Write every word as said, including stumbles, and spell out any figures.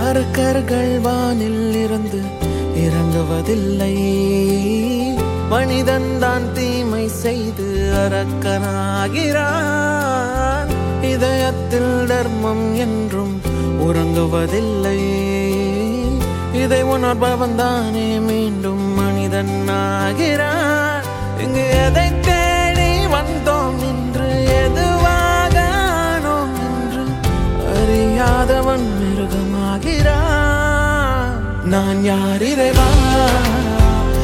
அரக்கர்கள் வானில் இருந்து இறங்குவதில்லை. மனிதன் தான் தீமை செய்து அரக்கனாகிறான். இதயத்தில் தர்மம் என்றும் உறங்குவதில்லை. இதை உணர்பவன் தானே மீண்டும் மனிதன் ஆகிறான். இங்கு எதை தேடி வந்தோம் என்று எதுவாக ஆனோம் என்று அறியாதவன் மிருகமாகிறான். நான் யார் இறைவன்?